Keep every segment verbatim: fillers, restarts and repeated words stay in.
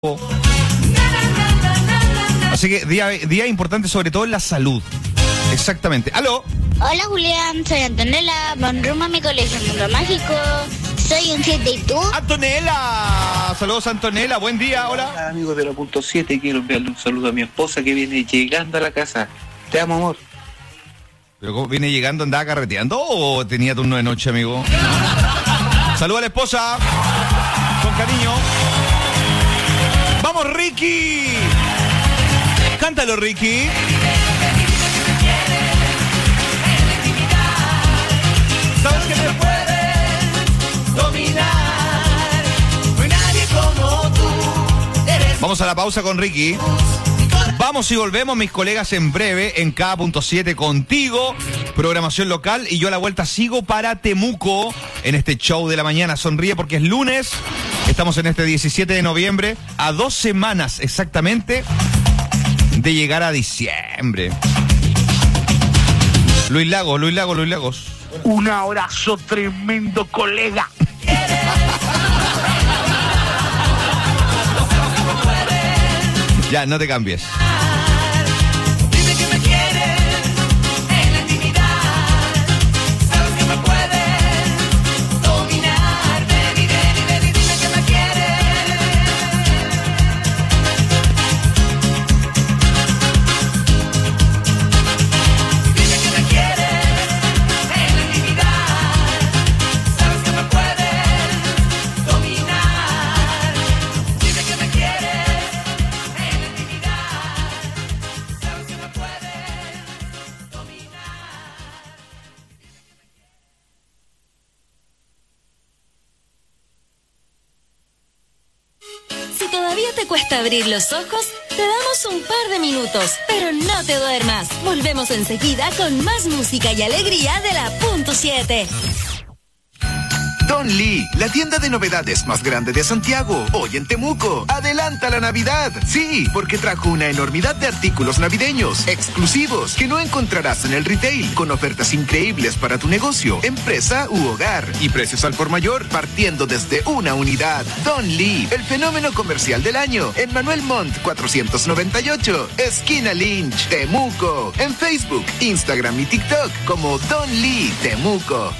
Así que día, día importante sobre todo en la salud. Exactamente. ¡Aló! Hola Julián, soy Antonella, van rumbo a mi colegio Mundo Mágico. Soy un siete, ¿y tú? ¡Antonella! Saludos Antonella, buen día, hola. Hola amigos de la punto siete, quiero enviarle un saludo a mi esposa que viene llegando a la casa. Te amo, amor. ¿Pero cómo viene llegando, andaba carreteando o tenía turno de noche, amigo? Saludos a la esposa, con cariño. ¡Vamos, Ricky! Cántalo, Ricky. Sabes que me puedes dominar. No hay nadie como tú. Vamos a la pausa con Ricky. Vamos y volvemos, mis colegas, en breve en K punto siete contigo. Programación local y yo a la vuelta sigo para Temuco en este show de la mañana. Sonríe porque es lunes. Estamos en este diecisiete de noviembre, a dos semanas exactamente de llegar a diciembre. Luis Lagos, Luis Lagos, Luis Lagos. Un abrazo tremendo, colega. Ya, no te cambies. Cuesta abrir los ojos, te damos un par de minutos, pero no te duermas. Volvemos enseguida con más música y alegría de la punto siete. Don Lee, la tienda de novedades más grande de Santiago, hoy en Temuco. Adelanta la Navidad. Sí, porque trajo una enormidad de artículos navideños, exclusivos, que no encontrarás en el retail, con ofertas increíbles para tu negocio, empresa u hogar, y precios al por mayor, partiendo desde una unidad. Don Lee, el fenómeno comercial del año, en Manuel Montt cuatrocientos noventa y ocho, esquina Lynch, Temuco. En Facebook, Instagram y TikTok como Don Lee Temuco.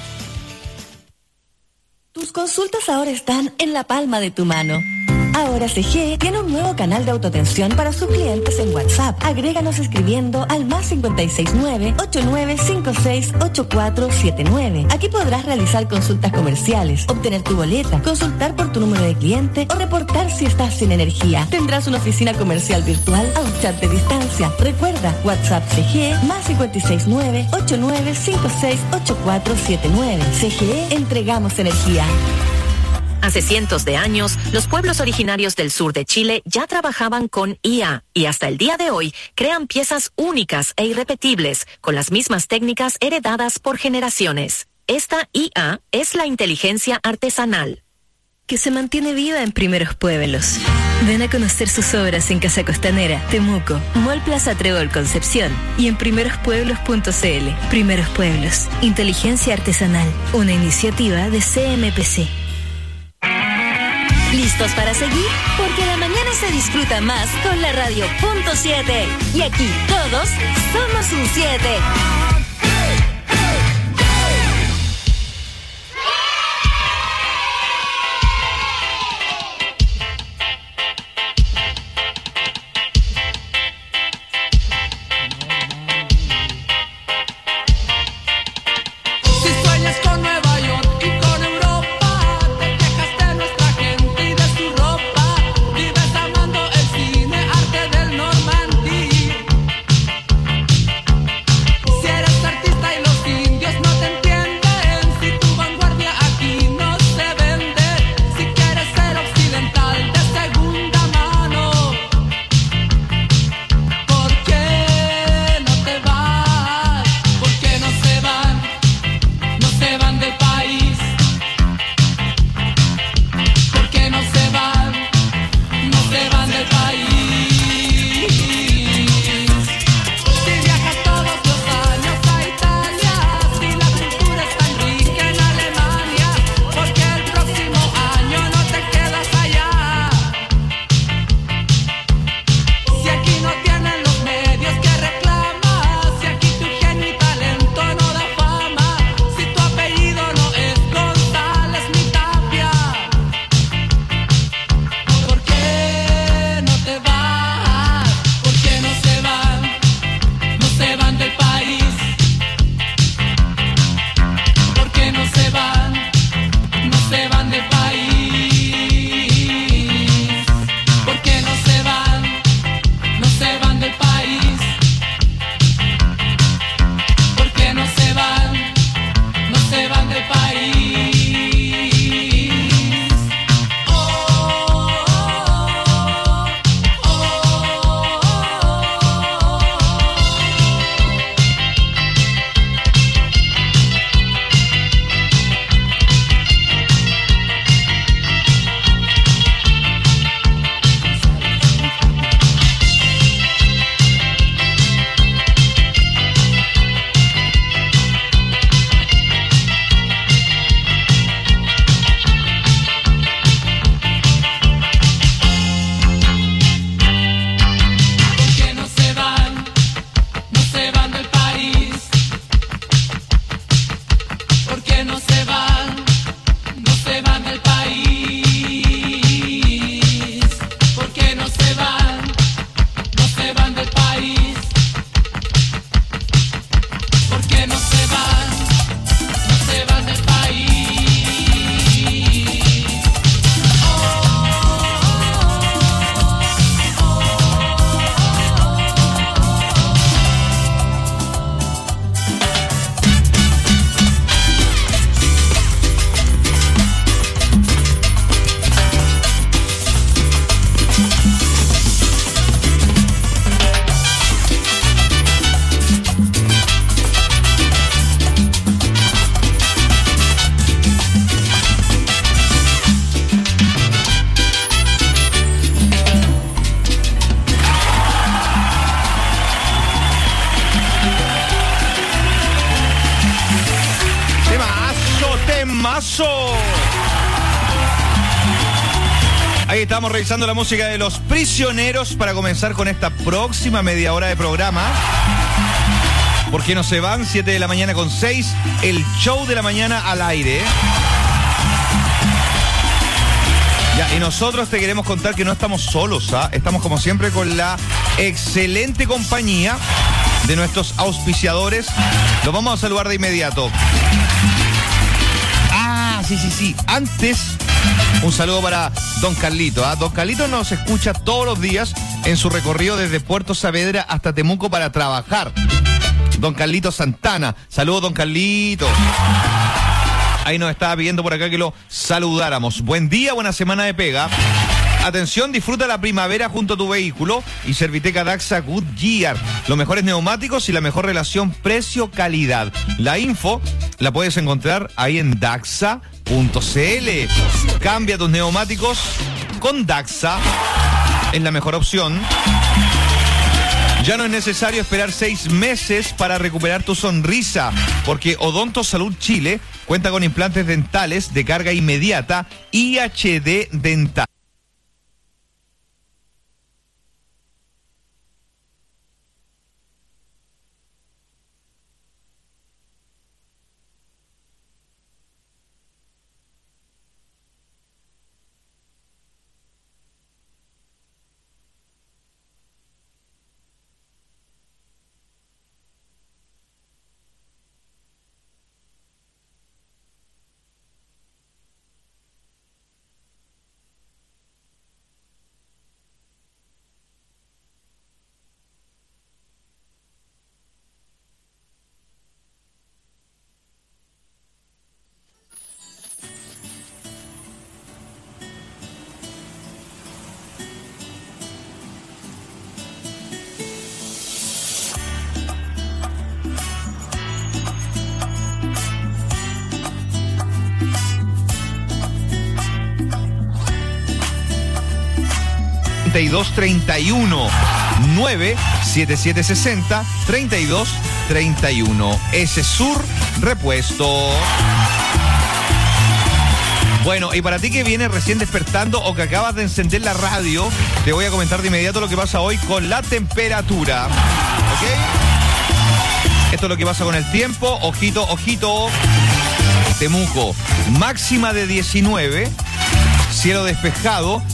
Tus consultas ahora están en la palma de tu mano. Ahora C G tiene un nuevo canal de autoatención para sus clientes en WhatsApp. Agréganos escribiendo al más cinco seis nueve, ocho nueve cinco seis, ocho cuatro siete nueve. Aquí podrás realizar consultas comerciales, obtener tu boleta, consultar por tu número de cliente o reportar si estás sin energía. Tendrás una oficina comercial virtual a un chat de distancia. Recuerda, WhatsApp C G más cinco seis nueve, ocho nueve cinco seis, ocho cuatro siete nueve. C G E, entregamos energía. Hace cientos de años, los pueblos originarios del sur de Chile ya trabajaban con I A y hasta el día de hoy crean piezas únicas e irrepetibles con las mismas técnicas heredadas por generaciones. Esta I A es la inteligencia artesanal, que se mantiene viva en primeros pueblos. Ven a conocer sus obras en Casa Costanera, Temuco, Mall Plaza Trébol Concepción y en primeros pueblos punto c l. Primeros Pueblos, inteligencia artesanal, una iniciativa de C M P C. ¿Listos para seguir? Porque la mañana se disfruta más con la radio punto siete. Y aquí todos somos un siete. Si eres Alonso. Ahí estamos revisando la música de Los Prisioneros para comenzar con esta próxima media hora de programa. Porque no se van, siete de la mañana con seis, el show de la mañana al aire. Ya, y nosotros te queremos contar que no estamos solos, ¿ah? Estamos como siempre con la excelente compañía de nuestros auspiciadores. Los vamos a saludar de inmediato. Ah, sí, sí, sí. Antes, un saludo para Don Carlito, ¿ah? Don Carlito nos escucha todos los días en su recorrido desde Puerto Saavedra hasta Temuco para trabajar. Don Carlito Santana. Saludos, Don Carlito. Ahí nos estaba pidiendo por acá que lo saludáramos. Buen día, buena semana de pega. Atención, disfruta la primavera junto a tu vehículo y Serviteca Daxa Goodyear. Los mejores neumáticos y la mejor relación precio-calidad. La info la puedes encontrar ahí en daxa punto c l. Cambia tus neumáticos con Daxa. Es la mejor opción. Ya no es necesario esperar seis meses para recuperar tu sonrisa, porque Odonto Salud Chile cuenta con implantes dentales de carga inmediata I H D Dental. treinta y dos treinta y uno nueve siete siete sesenta treinta y dos treinta y uno. Ese Sur Repuesto. Bueno, y para ti que vienes recién despertando o que acabas de encender la radio, te voy a comentar de inmediato lo que pasa hoy con la temperatura. ¿Ok? Esto es lo que pasa con el tiempo. Ojito, ojito. Temuco, máxima de diecinueve, cielo despejado.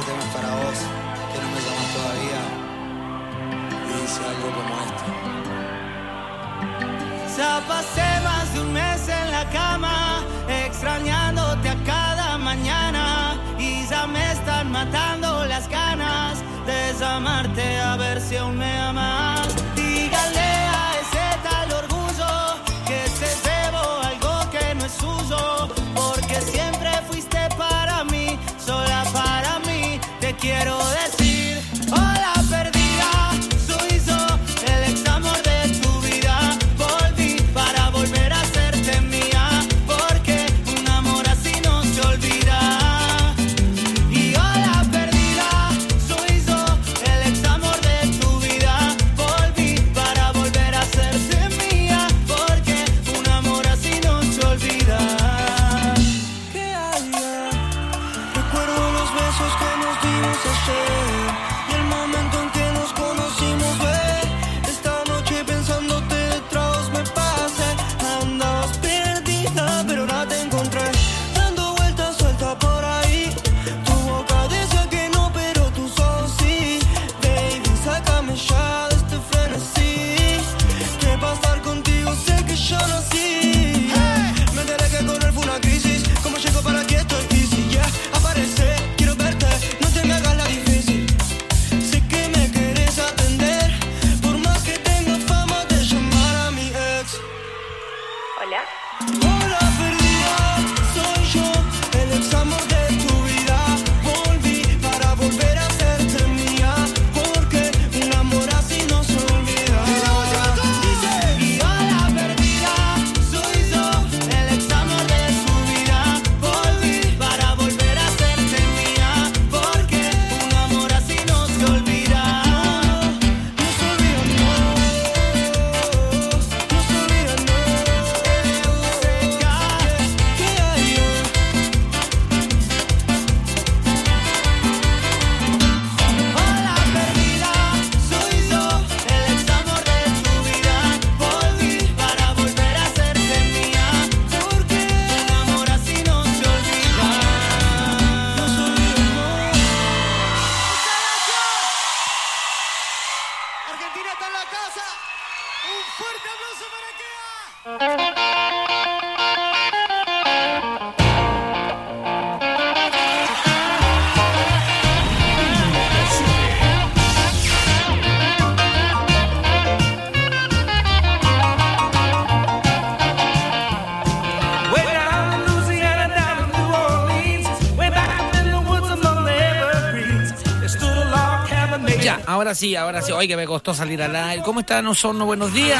tema es para vos, que no me llamas todavía. Y dice algo como esto. Ya pasé más de un mes en la cama, extrañándote a cada mañana. Y ya me están matando las ganas de llamarte a ver si aún me amas. Dígale a ese tal orgullo que se llevó algo que no es suyo, porque siempre fuiste para mí, sola para mí. Te quiero decir, hola perdida, soy yo, el ex amor de tu vida. Volví para volver a serte mía, porque un amor así no se olvida. Y hola perdida, soy yo, el ex amor de tu vida. Volví para volver a serte mía, porque un amor así no se olvida. ¿Qué hay? Recuerdo los besos que nos dimos ayer y el momento en que nos conocimos, ve. Esta noche pensándote de tragos me pasé. Andabas perdida, pero ahora te encontré, dando vueltas suelta por ahí. Tu boca dice que no, pero tus ojos sí. Baby, sácame ya de este frenesí, que para estar contigo sé que yo nací. Me enteré que correr fue una crisis, como llego para aquí estoy easy, yeah. Aparece, quiero verte, no te me hagas la difícil. Sé que me querés atender, por más que tenga fama de llamar a mi ex. Hola. Hola perdida, soy yo, el ex amor de tu vida. Volví para volver a serte mía, porque un amor así no se olvida. Y hola perdida, soy yo, el ex amor de tu vida. Volví para volver a serte mía, porque un amor así no se olvida. No se olvida, no. No se olvida, no. ¿Qué hay? Hola perdida, soy yo, el ex amor de tu vida. Volví para volver a serte mía, porque un amor así no se olvida. No se olvida, no. Argentina está en la casa. Un fuerte aplauso para Kea. Way down in Louisiana, down in New Orleans, way back in the woods among the evergreens, there stood a log cabin made. Ya, ahora sí, ahora sí. Oye, que me costó salir al aire. ¿Cómo están, Osorno? Buenos días.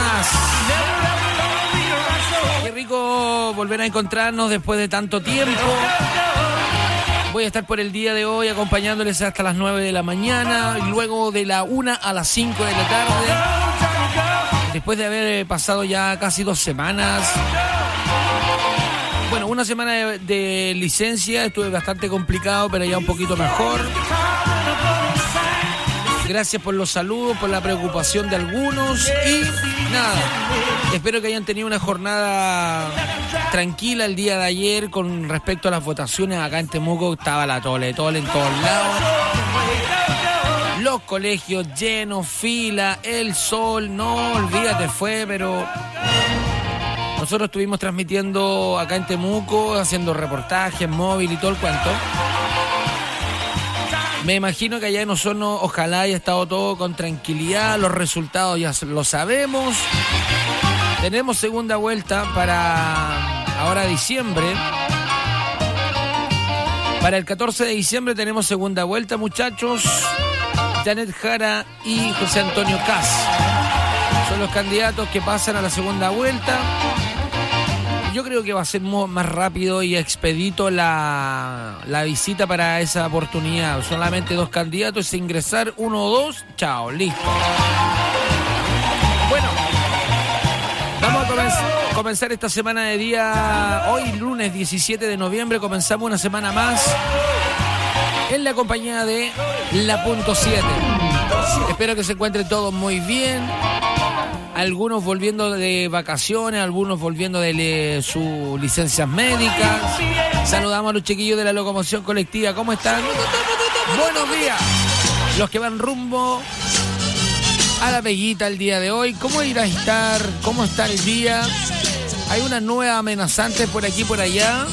Qué rico volver a encontrarnos después de tanto tiempo. Voy a estar por el día de hoy acompañándoles hasta las nueve de la mañana y luego de la una a las cinco de la tarde. Después de haber pasado ya casi dos semanas. Bueno, una semana de, de licencia, estuve bastante complicado, pero ya un poquito mejor. Gracias por los saludos, por la preocupación de algunos y nada, espero que hayan tenido una jornada tranquila el día de ayer con respecto a las votaciones. Acá en Temuco estaba la tole, tole en todos lados. Los colegios llenos, fila, el sol, no, olvídate, fue, pero nosotros estuvimos transmitiendo acá en Temuco, haciendo reportajes, móvil y todo el cuento. Me imagino que allá en Osorno ojalá haya estado todo con tranquilidad, los resultados ya lo sabemos. Tenemos segunda vuelta para ahora diciembre. Para el catorce de diciembre tenemos segunda vuelta, muchachos. Janet Jara y José Antonio Caz son los candidatos que pasan a la segunda vuelta. Yo creo que va a ser más rápido y expedito la, la visita para esa oportunidad. Solamente dos candidatos, ingresar uno o dos, chao, listo. Bueno, vamos a comenzar, comenzar esta semana de día, hoy lunes diecisiete de noviembre, comenzamos una semana más en la compañía de La Punto siete. Espero que se encuentren todos muy bien. Algunos volviendo de vacaciones, algunos volviendo de le, sus licencias médicas. Saludamos a los chiquillos de la locomoción colectiva. ¿Cómo están? Buenos días. Los que van rumbo a la Veguita el día de hoy. ¿Cómo irá a estar? ¿Cómo está el día? Hay una nueva amenazante por aquí y por allá.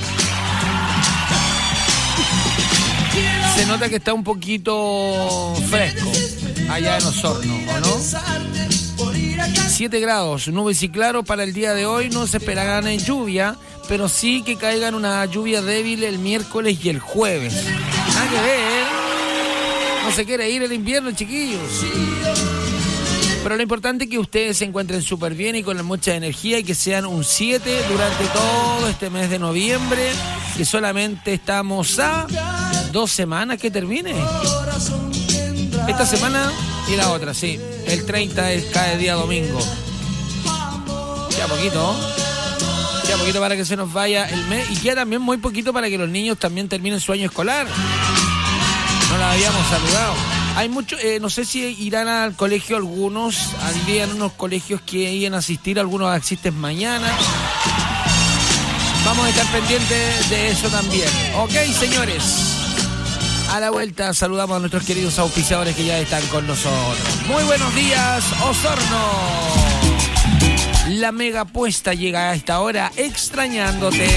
Se nota que está un poquito fresco allá en Osorno, ¿o no? siete grados, nubes y claro para el día de hoy. No se esperarán en lluvia, pero sí que caigan una lluvia débil el miércoles y el jueves. Nada que ver. No se quiere ir el invierno, chiquillos. Pero lo importante es que ustedes se encuentren súper bien y con mucha energía y que sean un siete durante todo este mes de noviembre, que solamente estamos a dos semanas que termine. Esta semana y la otra, sí. El treinta es cada día domingo. Ya poquito. Ya poquito para que se nos vaya el mes. Y queda también muy poquito para que los niños también terminen su año escolar. No la habíamos saludado. Hay mucho, eh, no sé si irán al colegio algunos, habrían unos colegios que iban a asistir, algunos asisten mañana. Vamos a estar pendientes de eso también. Ok, señores. A la vuelta saludamos a nuestros queridos auspiciadores que ya están con nosotros. Muy buenos días, Osorno. La mega apuesta llega a esta hora extrañándote.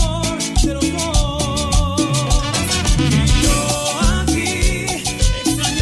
Extrañándote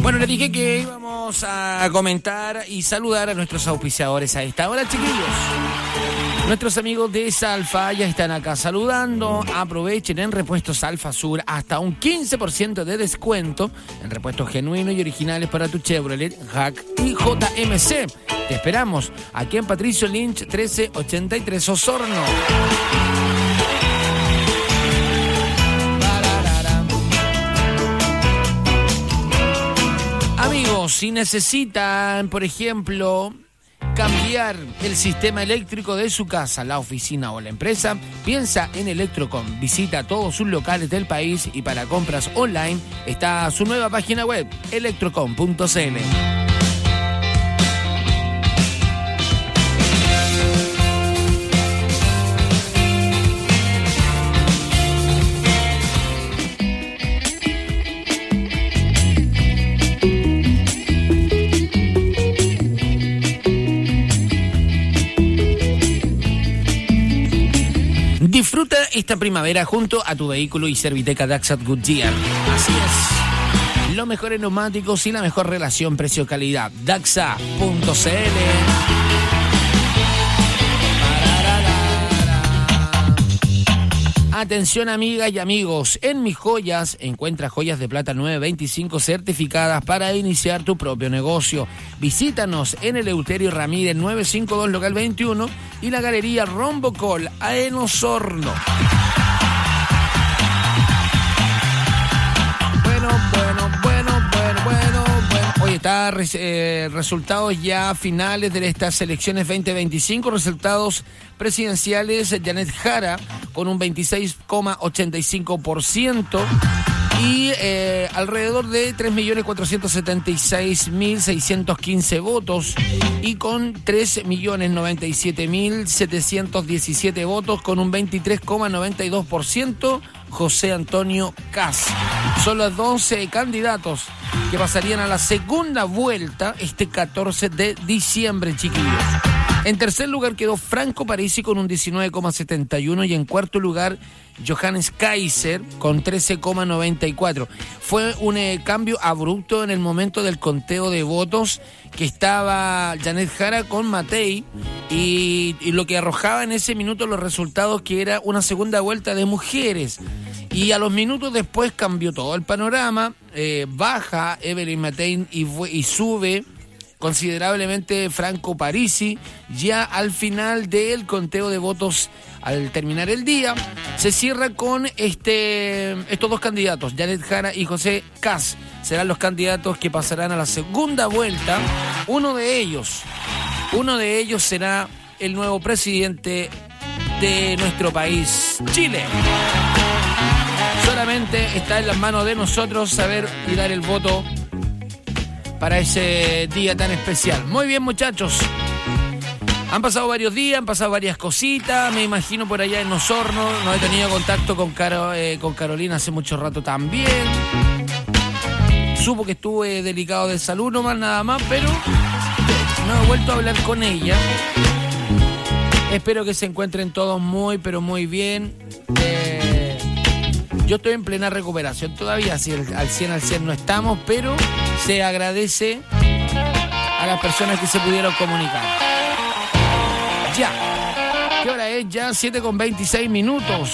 Bueno, les dije que íbamos a comentar y saludar a nuestros auspiciadores a esta hora, chiquillos. Nuestros amigos de Salfa ya están acá saludando. Aprovechen en Repuestos Alfa Sur hasta un quince por ciento de descuento en repuestos genuinos y originales para tu Chevrolet, Hack y J M C. Te esperamos aquí en Patricio Lynch trece ochenta y tres Osorno. Amigos, si necesitan, por ejemplo, cambiar el sistema eléctrico de su casa, la oficina o la empresa, piensa en Electrocom. Visita todos sus locales del país y para compras online está su nueva página web, electrocom punto c l. Disfruta esta primavera junto a tu vehículo y Serviteca Dachshund Goodyear. Así es. Los mejores neumáticos y la mejor relación precio-calidad. Daxa punto c l. Atención, amigas y amigos, en Mis Joyas encuentra joyas de plata nueve veinticinco certificadas para iniciar tu propio negocio. Visítanos en el Eleuterio Ramírez novecientos cincuenta y dos local veintiuno y la Galería Rombocol en Osorno. Bueno, bueno, bueno, bueno, bueno, bueno. Oye, está eh, resultados ya finales de estas elecciones veinte veinticinco, resultados presidenciales. Janet Jara con un veintiséis coma ochenta y cinco por ciento y eh, alrededor de tres millones cuatrocientos setenta y seis mil seiscientos quince votos y con tres millones noventa y siete mil setecientos diecisiete votos con un veintitrés coma noventa y dos por ciento José Antonio Caz. Son los doce candidatos que pasarían a la segunda vuelta este catorce de diciembre, chiquillos. En tercer lugar quedó Franco Parisi con un diecinueve coma setenta y uno y en cuarto lugar Johannes Kaiser con trece coma noventa y cuatro. Fue un eh, cambio abrupto en el momento del conteo de votos, que estaba Janet Jara con Matei y, y lo que arrojaba en ese minuto los resultados, que era una segunda vuelta de mujeres. Y a los minutos después cambió todo el panorama, eh, baja Evelyn Matei y, y sube considerablemente Franco Parisi. Ya al final del conteo de votos, al terminar el día, se cierra con este estos dos candidatos, Janet Jara y José Caz. Serán los candidatos que pasarán a la segunda vuelta. Uno de ellos, uno de ellos será el nuevo presidente de nuestro país, Chile. Solamente está en las manos de nosotros saber y dar el voto para ese día tan especial. Muy bien, muchachos. Han pasado varios días, han pasado varias cositas. Me imagino por allá en Osorno. No he tenido contacto con, Caro, eh, con Carolina hace mucho rato también. Supo que estuve delicado de salud, no más nada más, pero no he vuelto a hablar con ella. Espero que se encuentren todos muy, pero muy bien. Eh, yo estoy en plena recuperación todavía, así al cien al cien no estamos, pero se agradece a las personas que se pudieron comunicar. Ya. ¿Qué hora es? Ya siete con veintiséis minutos.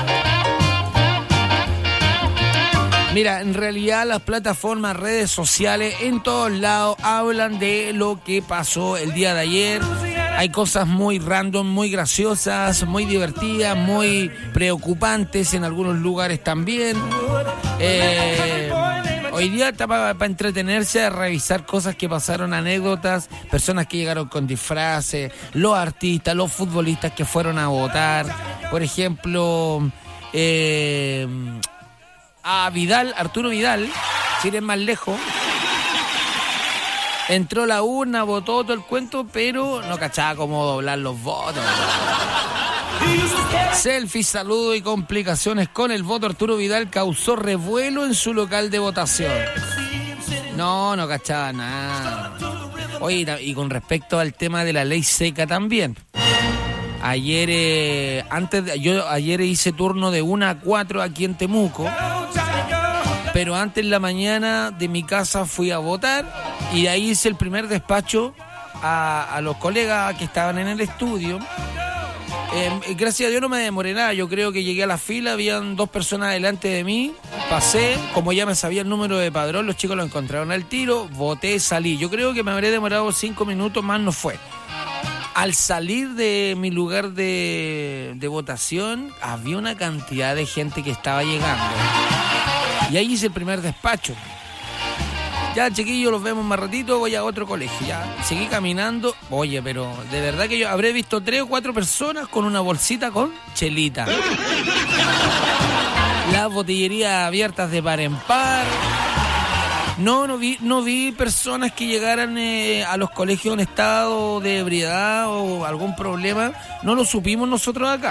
Mira, en realidad las plataformas, redes sociales, en todos lados hablan de lo que pasó el día de ayer. Hay cosas muy random, muy graciosas, muy divertidas, muy preocupantes en algunos lugares también. Eh, hoy día está para pa entretenerse, a revisar cosas que pasaron, anécdotas, personas que llegaron con disfraces, los artistas, los futbolistas que fueron a votar. Por ejemplo, eh, a Vidal, Arturo Vidal, si eres más lejos. Entró la urna, votó todo el cuento, pero no cachaba cómo doblar los votos. Selfies, saludos y complicaciones con el voto. Arturo Vidal causó revuelo en su local de votación. No, no cachaba nada. Oye, y con respecto al tema de la ley seca también. Ayer, eh, antes de, yo ayer hice turno de una a cuatro aquí en Temuco. pero antes en la mañana de mi casa fui a votar y ahí hice el primer despacho a, a los colegas que estaban en el estudio. Eh, gracias a Dios no me demoré nada, yo creo que llegué a la fila, habían dos personas delante de mí, pasé, como ya me sabía el número de padrón, los chicos lo encontraron al tiro, voté, salí. Yo creo que me habré demorado cinco minutos, más no fue. Al salir de mi lugar de, de votación, había una cantidad de gente que estaba llegando. Y ahí hice el primer despacho. Ya, chiquillos, los vemos más ratito, voy a otro colegio. Ya, seguí caminando. Oye, pero de verdad que yo habré visto tres o cuatro personas con una bolsita con chelita. Las botillerías abiertas de par en par. No, no vi, no vi personas que llegaran eh, a los colegios en estado de ebriedad o algún problema. No lo supimos nosotros acá.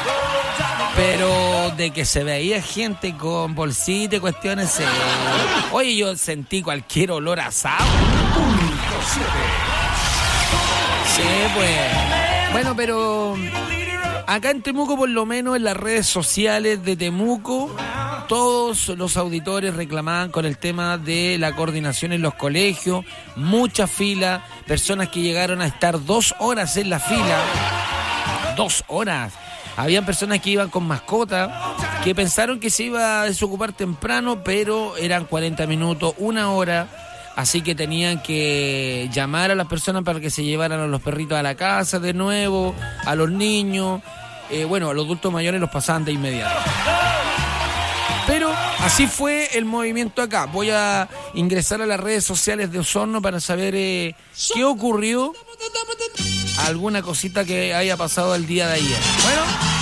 Pero de que se veía gente con bolsita y cuestiones... Eh... Oye, yo sentí cualquier olor a asado. Sí, pues... Bueno, pero... Acá en Temuco, por lo menos en las redes sociales de Temuco, todos los auditores reclamaban con el tema de la coordinación en los colegios, mucha fila, personas que llegaron a estar dos horas en la fila. Dos horas. Habían personas que iban con mascota, que pensaron que se iba a desocupar temprano, pero eran cuarenta minutos, una hora, así que tenían que llamar a las personas para que se llevaran a los perritos a la casa de nuevo, a los niños, eh, bueno, a los adultos mayores los pasaban de inmediato. Pero así fue el movimiento acá. Voy a ingresar a las redes sociales de Osorno para saber eh, qué ocurrió, alguna cosita que haya pasado el día de ayer. Bueno,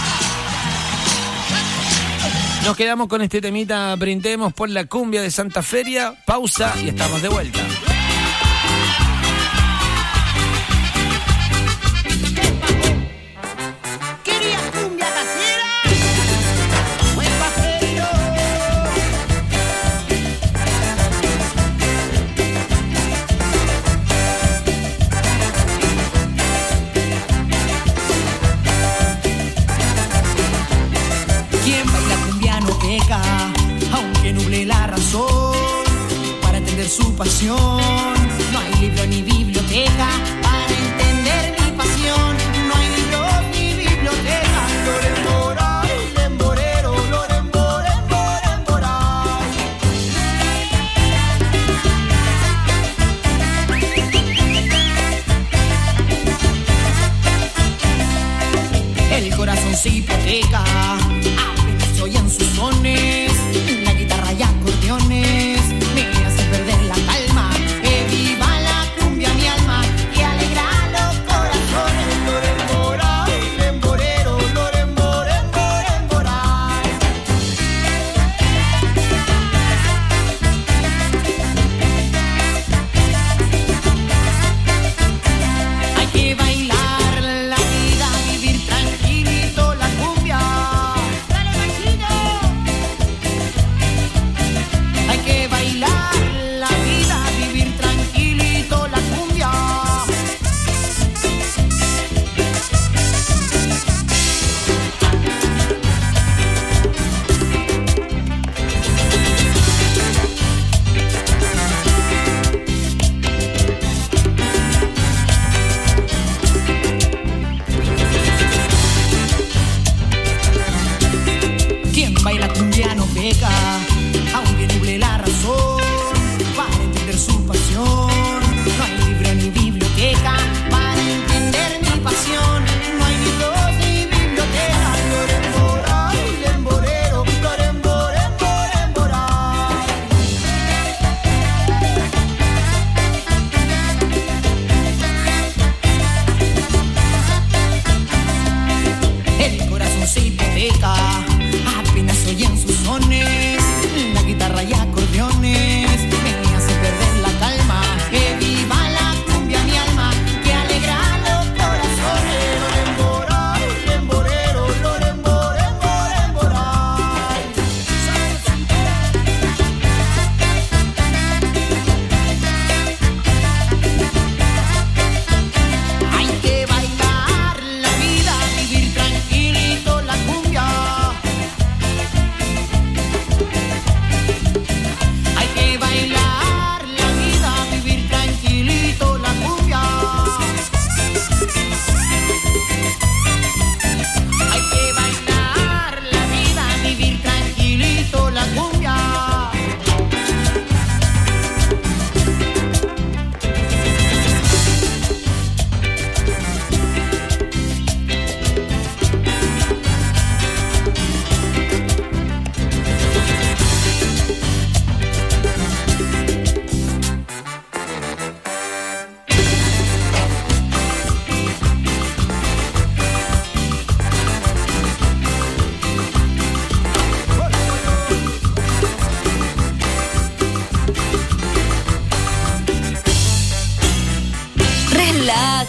nos quedamos con este temita, brindemos por la cumbia de Santa Feria, pausa y estamos de vuelta. Aunque nuble la razón para entender su pasión, no hay libro ni biblioteca para entender mi pasión. No hay libro ni biblioteca. Loren Moray, lemborero, Loren Moren, Moren Moray. El corazón se hipoteca. Soy en sus sones, la guitarra y acordeones me hace perder la calma. Que viva la cumbia mi alma y alegra los corazones. Loren Moray, lemborero, Loren Moren, Moren Moray. Hay que bailar la vida, vivir tranquilito la cumbia.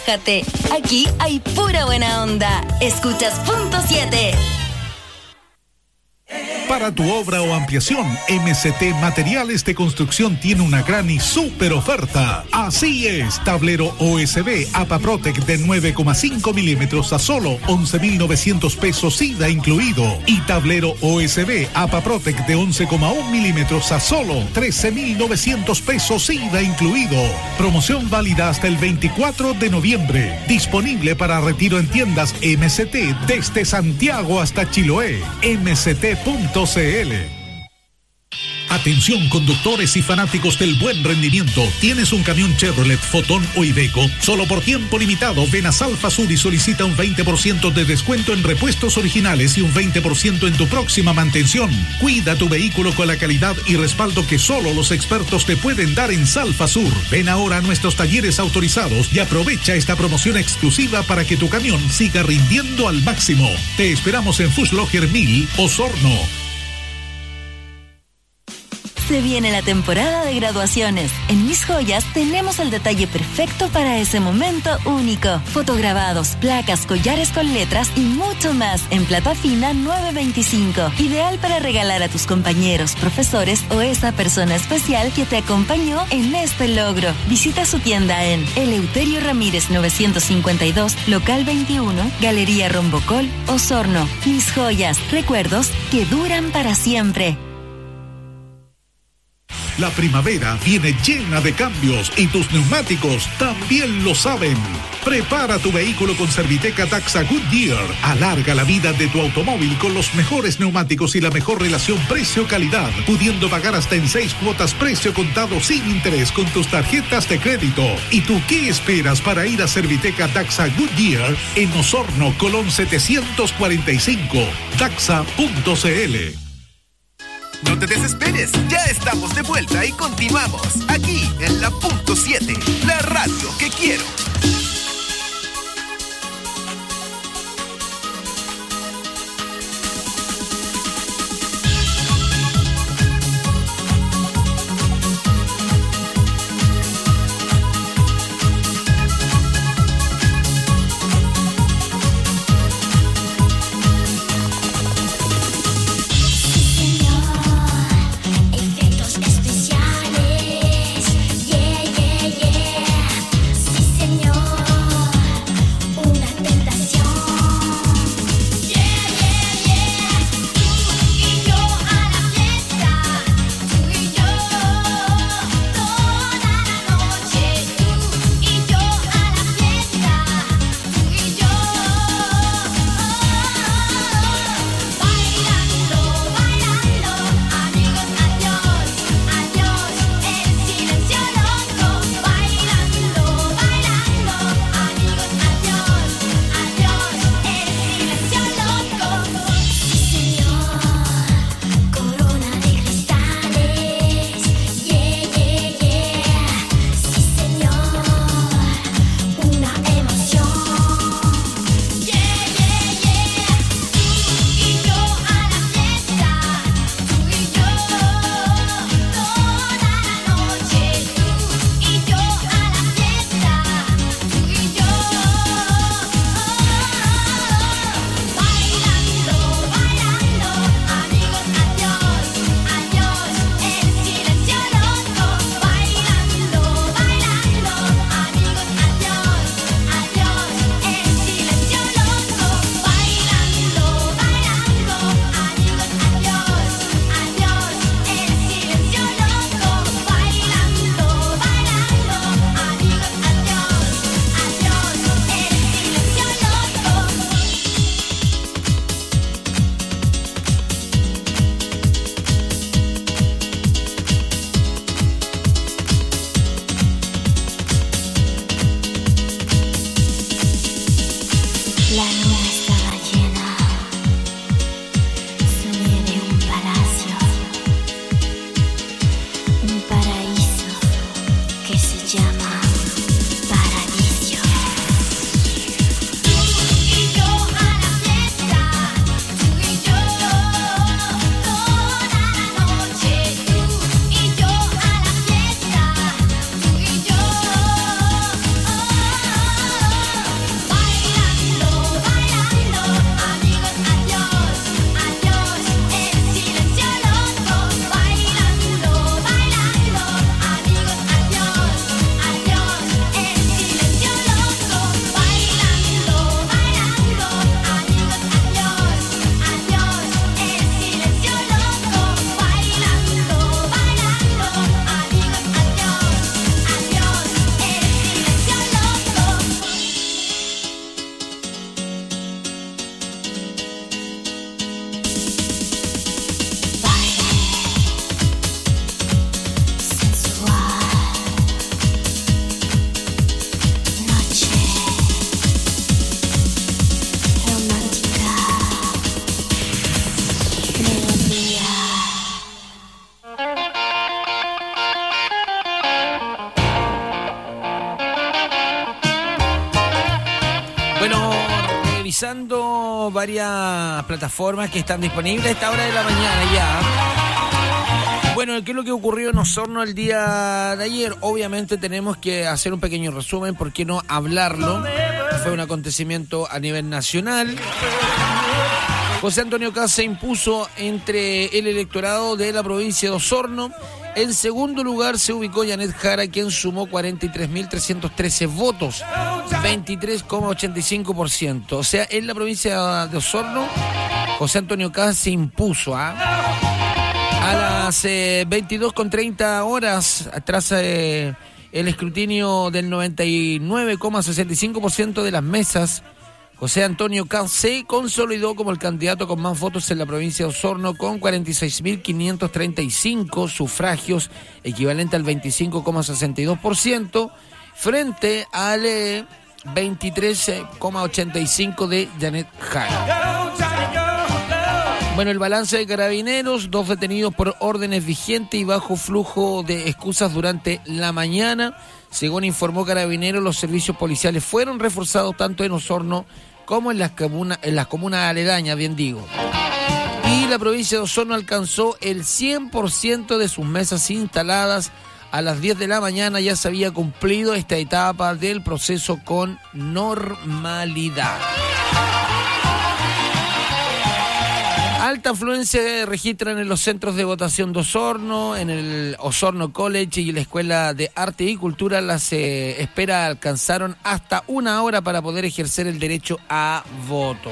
Relájate. Aquí hay pura buena onda. Escuchas Punto siete. Para tu obra o ampliación, M C T Materiales de Construcción tiene una gran y súper oferta. Así es, tablero O S B APAPROTEC de nueve coma cinco milímetros a solo once mil novecientos pesos I V A incluido. Y tablero O S B APAPROTEC de once coma uno milímetros a solo trece mil novecientos pesos I V A incluido. Promoción válida hasta el veinticuatro de noviembre. Disponible para retiro en tiendas M C T desde Santiago hasta Chiloé. M C T punto C L. Atención conductores y fanáticos del buen rendimiento. ¿Tienes un camión Chevrolet, Fotón o Iveco? Solo por tiempo limitado ven a Salfa Sur y solicita un veinte por ciento de descuento en repuestos originales y un veinte por ciento en tu próxima mantención. Cuida tu vehículo con la calidad y respaldo que solo los expertos te pueden dar en Salfa Sur. Ven ahora a nuestros talleres autorizados y aprovecha esta promoción exclusiva para que tu camión siga rindiendo al máximo. Te esperamos en Fußlocher mil, Osorno. Se viene la temporada de graduaciones. En Mis Joyas tenemos el detalle perfecto para ese momento único. Fotograbados, placas, collares con letras y mucho más en plata fina nueve veinticinco. Ideal para regalar a tus compañeros, profesores o esa persona especial que te acompañó en este logro. Visita su tienda en Eleuterio Ramírez novecientos cincuenta y dos, local veintiuno, Galería Rombocol, Osorno. Mis Joyas, recuerdos que duran para siempre. La primavera viene llena de cambios y tus neumáticos también lo saben. Prepara tu vehículo con Serviteca Daxa Goodyear. Alarga la vida de tu automóvil con los mejores neumáticos y la mejor relación precio-calidad, pudiendo pagar hasta en seis cuotas precio contado sin interés con tus tarjetas de crédito. ¿Y tú qué esperas para ir a Serviteca Daxa Goodyear en Osorno, Colón setecientos cuarenta y cinco? Daxa punto C L. No te desesperes, ya estamos de vuelta y continuamos aquí en la Punto siete, la radio que quiero. Especiales, yeah, yeah, yeah. Sí, señor. revisando varias plataformas que están disponibles a esta hora de la mañana ya. Bueno, ¿qué es lo que ocurrió en Osorno el día de ayer? Obviamente tenemos que hacer un pequeño resumen, ¿por qué no hablarlo? Fue un acontecimiento a nivel nacional. José Antonio Kast se impuso entre el electorado de la provincia de Osorno. En segundo lugar se ubicó Janet Jara, quien sumó cuarenta y tres mil trescientos trece votos, veintitrés coma ochenta y cinco por ciento. O sea, en la provincia de Osorno, José Antonio Kast se impuso. ¿eh? A las eh, veintidós con treinta horas, tras eh, el escrutinio del noventa y nueve coma sesenta y cinco por ciento de las mesas, José Antonio Kast se consolidó como el candidato con más votos en la provincia de Osorno, con cuarenta y seis mil quinientos treinta y cinco sufragios, equivalente al veinticinco coma sesenta y dos por ciento, frente al eh, veintitrés coma ochenta y cinco por ciento de Janet Jara. Bueno, el balance de Carabineros: dos detenidos por órdenes vigentes y bajo flujo de excusas durante la mañana. Según informó Carabineros, los servicios policiales fueron reforzados tanto en Osorno como en las comunas, en las comunas aledañas, bien digo. Y la provincia de Osorno alcanzó el cien por ciento de sus mesas instaladas. A las diez de la mañana ya se había cumplido esta etapa del proceso con normalidad. Alta afluencia registran en los centros de votación de Osorno, en el Osorno College y la Escuela de Arte y Cultura. Las eh, esperas alcanzaron hasta una hora para poder ejercer el derecho a voto.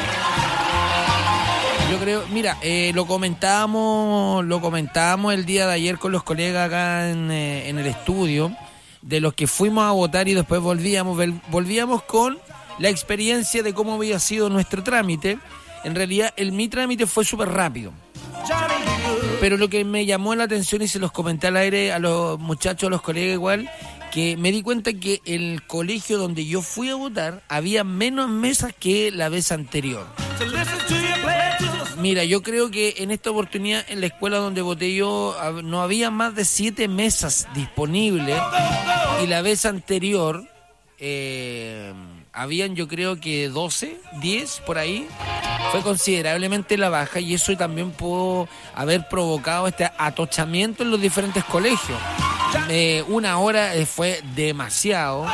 Yo creo, mira, eh, lo comentábamos, lo comentábamos el día de ayer con los colegas acá en, eh, en el estudio, de los que fuimos a votar y después volvíamos, volvíamos con la experiencia de cómo había sido nuestro trámite. En realidad, el mi trámite fue súper rápido. Pero lo que me llamó la atención, y se los comenté al aire a los muchachos, a los colegas igual, que me di cuenta que el colegio donde yo fui a votar había menos mesas que la vez anterior. Mira, yo creo que en esta oportunidad en la escuela donde voté yo no había más de siete mesas disponibles, y la vez anterior eh, habían, yo creo que doce, diez por ahí. Fue considerablemente la baja, y eso también pudo haber provocado este atochamiento en los diferentes colegios. Eh, una hora eh, fue demasiado.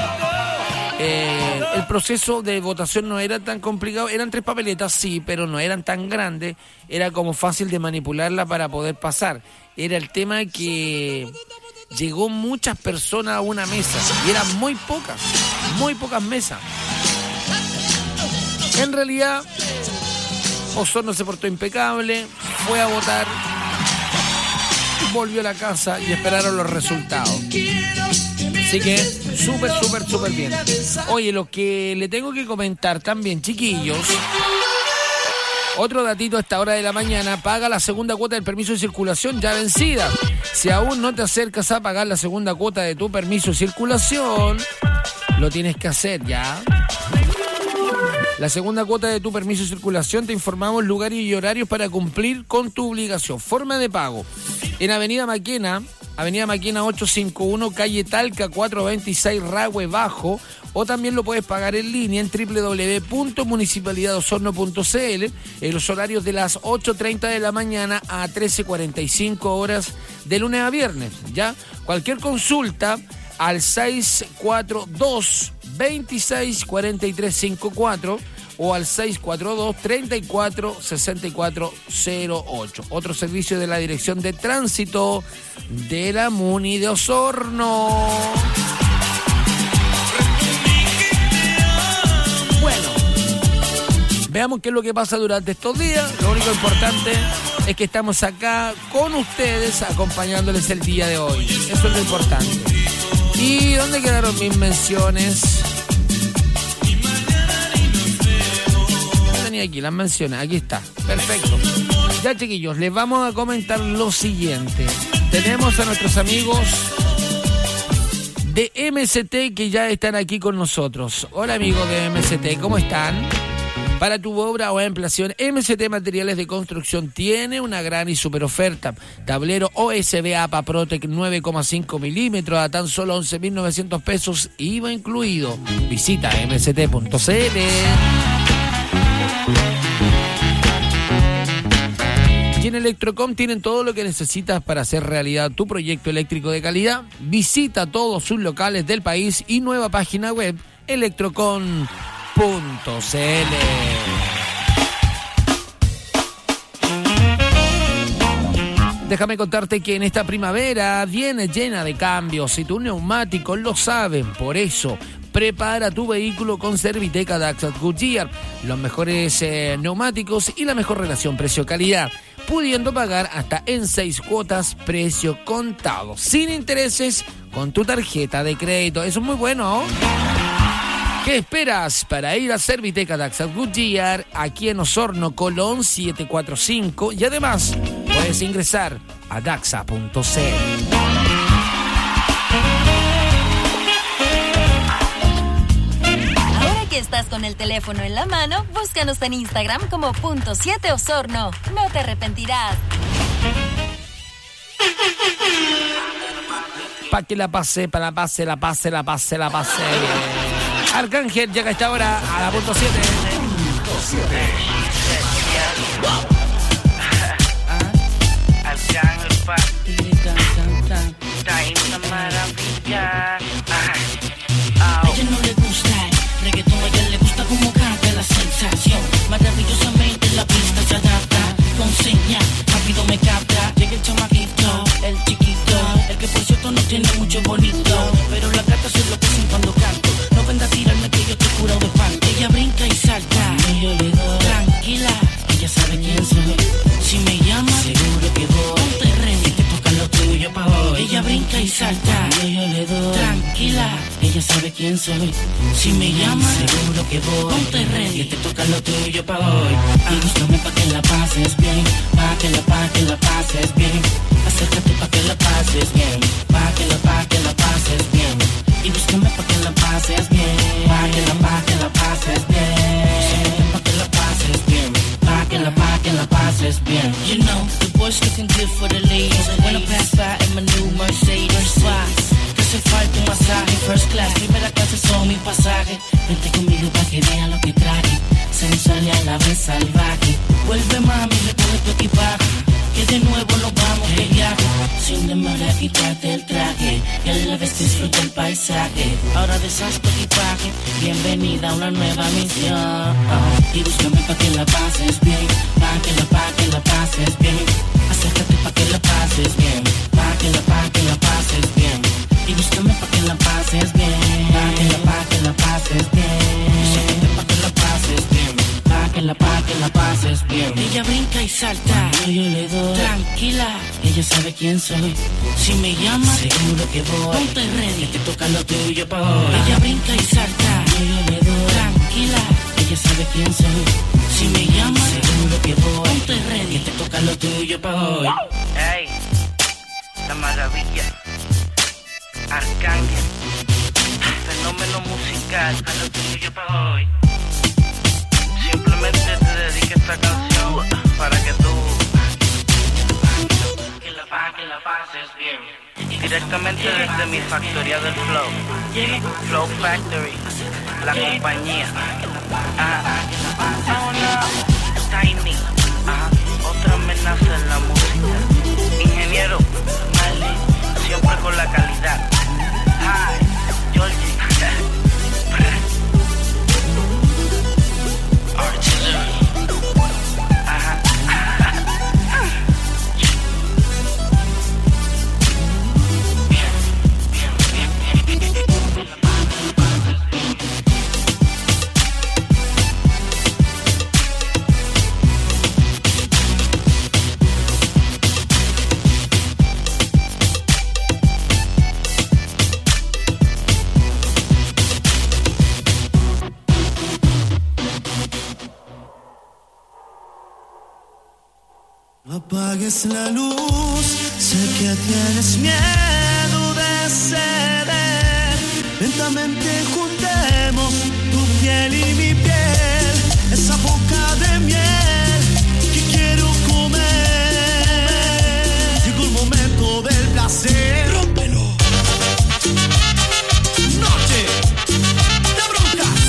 Eh, el proceso de votación no era tan complicado, eran tres papeletas, sí, pero no eran tan grandes, era como fácil de manipularla para poder pasar. Era el tema que llegó muchas personas a una mesa, y eran muy pocas, muy pocas mesas. En realidad, Osorno se portó impecable, fue a votar, volvió a la casa y esperaron los resultados. Así que súper, súper, súper bien. Oye, lo que le tengo que comentar también, chiquillos, otro datito a esta hora de la mañana: paga la segunda cuota del permiso de circulación ya vencida. Si aún no te acercas a pagar la segunda cuota de tu permiso de circulación, lo tienes que hacer ya. La segunda cuota de tu permiso de circulación, te informamos lugares y horarios para cumplir con tu obligación. Forma de pago: en Avenida Maquena, Avenida Maquena ochocientos cincuenta y uno, calle Talca cuatrocientos veintiséis, Rahue Bajo, o también lo puedes pagar en línea en doble u doble u doble u punto municipalidad osorno punto c l en los horarios de las ocho treinta de la mañana a trece cuarenta y cinco horas de lunes a viernes, ¿ya? Cualquier consulta al seis cuatro dos, veintiséis cuarenta y tres cincuenta y cuatro o al seis cuatro dos, treinta y cuatro sesenta y cuatro cero ocho. Otro servicio de la Dirección de Tránsito de la Muni de Osorno. Bueno, veamos qué es lo que pasa durante estos días. Lo único importante es que estamos acá con ustedes, acompañándoles el día de hoy. Eso es lo importante. ¿Y dónde quedaron mis menciones? Tenía aquí las menciones, aquí está, perfecto. Ya, chiquillos, les vamos a comentar lo siguiente. Tenemos a nuestros amigos de M S T que ya están aquí con nosotros. Hola, amigos de M S T, ¿cómo están? Para tu obra o ampliación, M S T Materiales de Construcción tiene una gran y super oferta. Tablero O S B APA Protec nueve coma cinco milímetros a tan solo once mil novecientos pesos, I V A incluido. Visita m s t punto c l. en Electrocom tienen todo lo que necesitas para hacer realidad tu proyecto eléctrico de calidad. Visita todos sus locales del país y nueva página web electrocom punto c l. Déjame contarte que en esta primavera viene llena de cambios y tus neumáticos lo saben. Por eso, prepara tu vehículo con Serviteca Daihatsu Goodyear. Los mejores eh, neumáticos y la mejor relación precio-calidad, pudiendo pagar hasta en seis cuotas precio contado, sin intereses, con tu tarjeta de crédito. Eso es muy bueno, ¿no? ¿Qué esperas para ir a Serviteca Daihatsu Goodyear aquí en Osorno, Colón setecientos cuarenta y cinco? Y además puedes ingresar a daxa punto c l. Ahora que estás con el teléfono en la mano, búscanos en Instagram como punto siete Osorno. No te arrepentirás. Pa' que la pase, para la pase, la pase, la pase, la pase. Arcángel llega a esta hora a la punto siete. Arcángel, pa. Está en una maravilla. A ella no le gusta el reggaetón, a ella le gusta como canta la sensación. Maravillosamente la pista se adapta, con señal, rápido me capta. Llega el chamaquito, el chiquito, el que por cierto no tiene mucho bonito, pero la gata se enloquecen cuando canto. No venga a tirarme que yo estoy curado de espanto. Ella brinca y salta, y yo le doy. Tranquila, ella sabe quién soy. Si me llama, seguro que voy. Ponte ready, te toca lo tuyo pa' hoy. Ella brinca y salta, y yo le doy. Tranquila, ella sabe quién soy. Si me llama, seguro que voy. Ponte ready, te toca lo tuyo pa' hoy. Y búscame pa' que la pases bien, pa' que la, pa' que la pases bien. Acércate pa' que la pases bien, pa' que la, pa' que la pases bien. Y búscame pa' que la pases bien, pa' que la, pa' que la pases bien. Pa' que la pases bien, pa' que la, pa' que la pases bien. You know, the boys looking good for the ladies. When I pass by in my new Mercedes, why? Que hace falta un masaje, first class, primera clase son mi pasaje. Vente conmigo pa' que vean lo que traje, sensual y a la vez salvaje. Vuelve mami, recoge tu equipaje, que de nuevo nos vamos de viaje. Sin demora quítate el traje, y a la vez disfruta el paisaje. Ahora deshaz tu equipaje, bienvenida a una nueva misión. Y búscame pa' que la pases bien, pa' que la, pa' que la pases bien. Acércate pa' que la pases bien, pa' que la, pa' que la pases bien. Y búscame pa' que la pases bien, pa' que la, pa' que la pases bien. Acércate pa' que la pases bien, pa' que la, pa' que la pases bien. Ella brinca y salta, yo, yo le doy. Tranquila, ella sabe quién soy. Si me llama, seguro que voy. Ponte ready, te toca lo tuyo pa' hoy. Ella brinca y salta, yo, yo le doy. Tranquila, ella sabe quién soy. Si me llama, seguro que voy. Ponte ready, te toca lo tuyo pa' hoy. Ey, la maravilla. Arcángel, fenómeno musical, a lo tuyo pa' hoy. Simplemente te dedico esta canción para que tú que la, pa, que la pases bien. Directamente desde mi factoría del Flow, Flow Factory, la compañía. Ah, oh no, Tiny, ah, otra amenaza en la música. Ingeniero, Marley, siempre con la calidad. Hi, Georgie. Artillery. Ajá. No apagues la luz, sé que tienes miedo de ceder. Lentamente juntemos tu piel y mi piel, esa boca de miel que quiero comer. Llegó el momento del placer. ¡Rómpelo! Noche de broncas.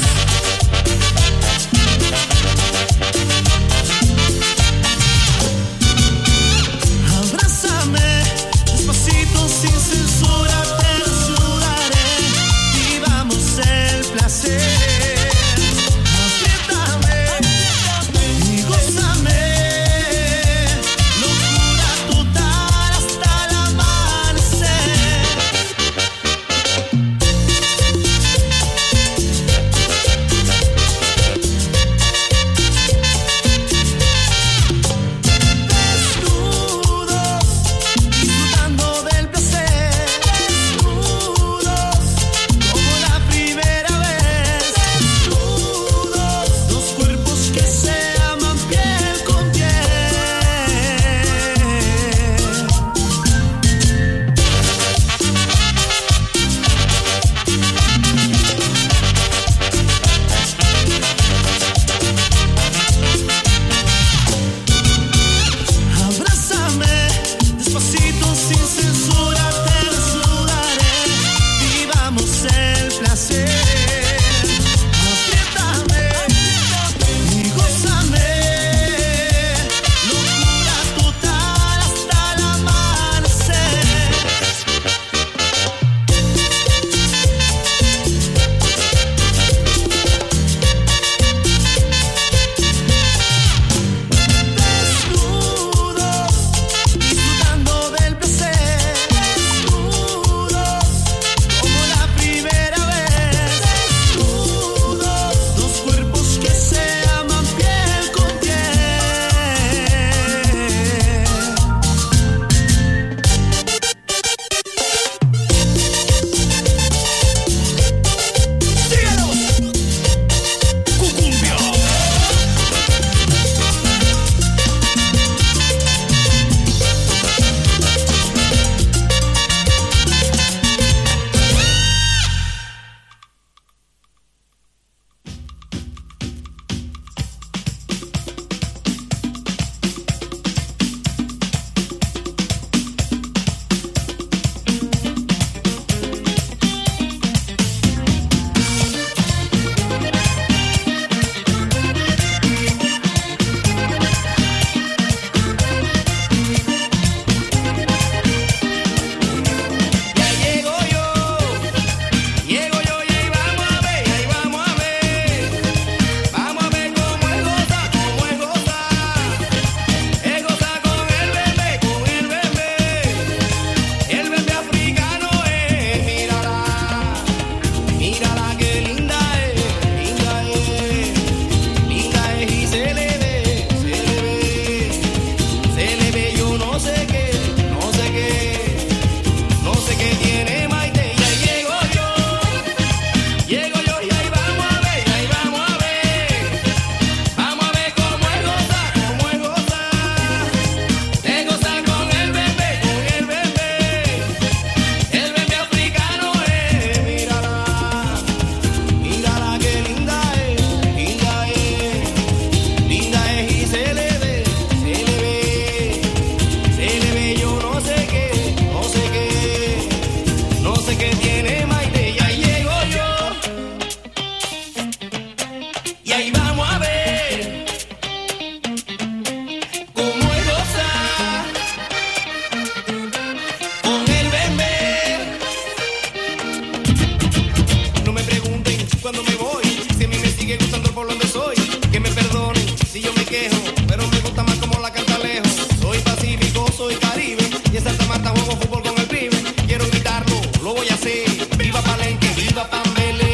hasta juego fútbol con el pibe. Quiero gritarlo, lo voy a hacer. Viva Palenque, viva Pambele.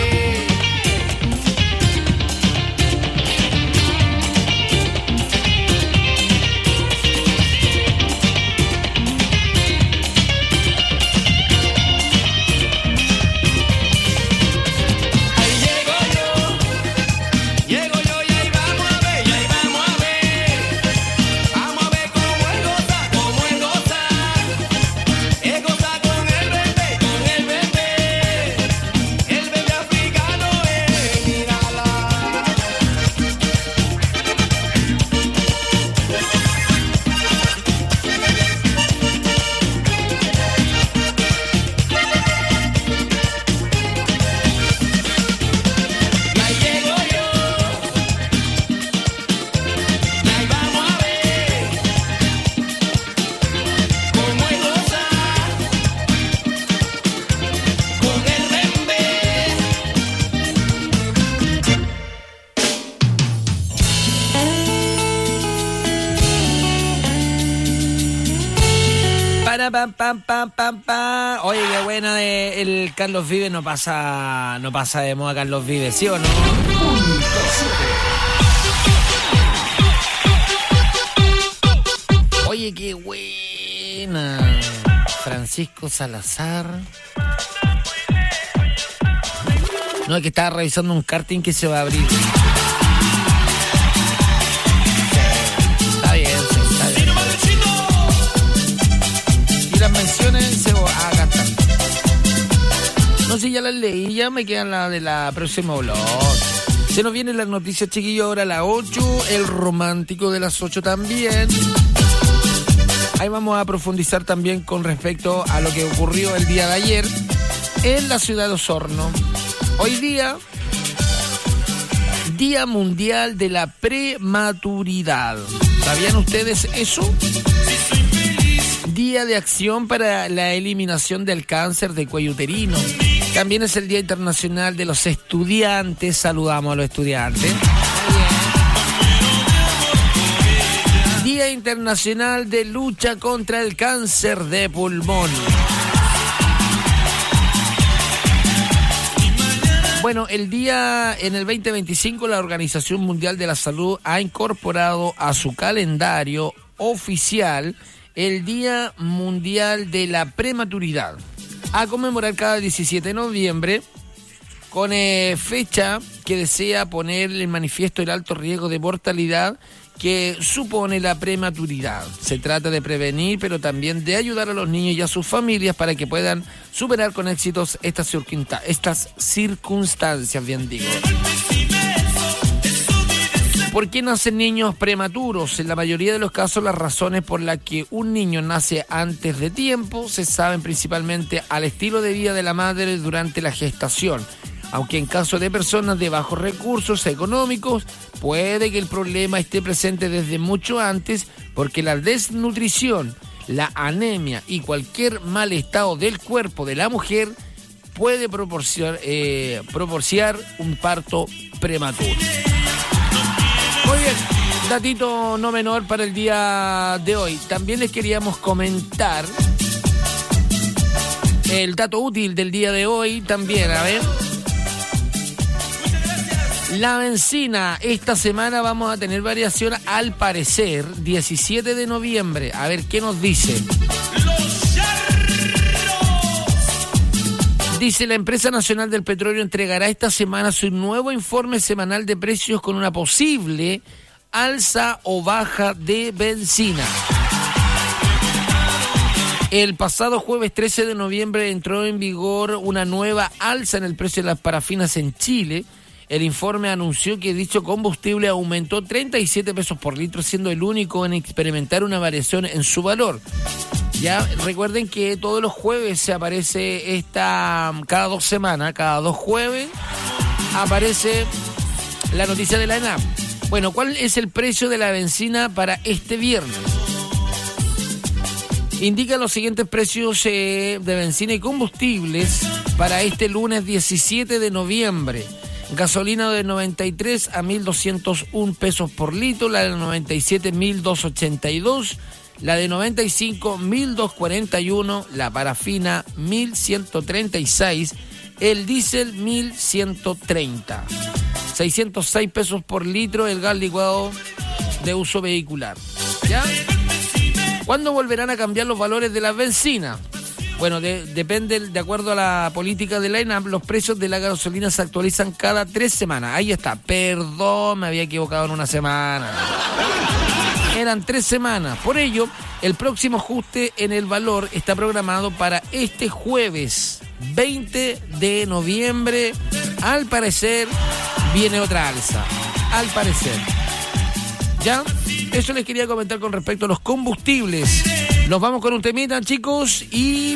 Pam, pam, pam, pam, pam. Oye, qué buena de el Carlos Vives. No pasa, no pasa de moda Carlos Vives, ¿sí o no? Oye, qué buena. Francisco Salazar. No, es que estaba revisando un karting que se va a abrir. Está bien, sí, está bien. Y las menciones se van a gastar. No sé, si ya las leí, ya me quedan la de la próxima blog. Se nos vienen las noticias, chiquillos, ahora a las ocho. El romántico de las ocho también. Ahí vamos a profundizar también con respecto a lo que ocurrió el día de ayer en la ciudad de Osorno. Hoy día, Día Mundial de la Prematuridad. ¿Sabían ustedes eso? Día de acción para la eliminación del cáncer de cuello uterino. También es el Día Internacional de los Estudiantes. Saludamos a los estudiantes. Día Internacional de Lucha contra el Cáncer de Pulmón. Bueno, el día en el veinte veinticinco la Organización Mundial de la Salud ha incorporado a su calendario oficial el Día Mundial de la Prematuridad, a conmemorar cada diecisiete de noviembre, con eh, fecha que desea poner en manifiesto el alto riesgo de mortalidad que supone la prematuridad. Se trata de prevenir, pero también de ayudar a los niños y a sus familias para que puedan superar con éxitos estas, estas circunstancias, bien digo. ¿Por qué nacen niños prematuros? En la mayoría de los casos, las razones por las que un niño nace antes de tiempo se saben principalmente al estilo de vida de la madre durante la gestación. Aunque en caso de personas de bajos recursos económicos, puede que el problema esté presente desde mucho antes, porque la desnutrición, la anemia y cualquier mal estado del cuerpo de la mujer puede proporcionar, eh, proporcionar un parto prematuro. Muy bien, datito no menor para el día de hoy. También les queríamos comentar el dato útil del día de hoy también, a ver. La benzina, esta semana vamos a tener variación al parecer, diecisiete de noviembre. A ver, ¿qué nos dice? Dice, la empresa nacional del petróleo entregará esta semana su nuevo informe semanal de precios con una posible alza o baja de benzina. El pasado jueves trece de noviembre entró en vigor una nueva alza en el precio de las parafinas en Chile. El informe anunció que dicho combustible aumentó treinta y siete pesos por litro, siendo el único en experimentar una variación en su valor. Ya recuerden que todos los jueves se aparece esta, cada dos semanas, cada dos jueves aparece la noticia de la ENAP. Bueno, ¿cuál es el precio de la benzina para este viernes? Indica los siguientes precios eh, de benzina y combustibles para este lunes diecisiete de noviembre. Gasolina de noventa y tres a mil doscientos uno pesos por litro, la de noventa y siete mil doscientos ochenta y dos, La de noventa y cinco, mil doscientos cuarenta y uno. La parafina, mil ciento treinta y seis. El diésel, mil ciento treinta. seiscientos seis pesos por litro el gas licuado de uso vehicular. ¿Ya? ¿Cuándo volverán a cambiar los valores de las bencinas? Bueno, de, depende, de acuerdo a la política de la ENAP, los precios de la gasolina se actualizan cada tres semanas. Ahí está, perdón, me había equivocado en una semana. Eran tres semanas. Por ello, el próximo ajuste en el valor está programado para este jueves, veinte de noviembre. Al parecer, viene otra alza. Al parecer. ¿Ya? Eso les quería comentar con respecto a los combustibles. Nos vamos con un temita, chicos, y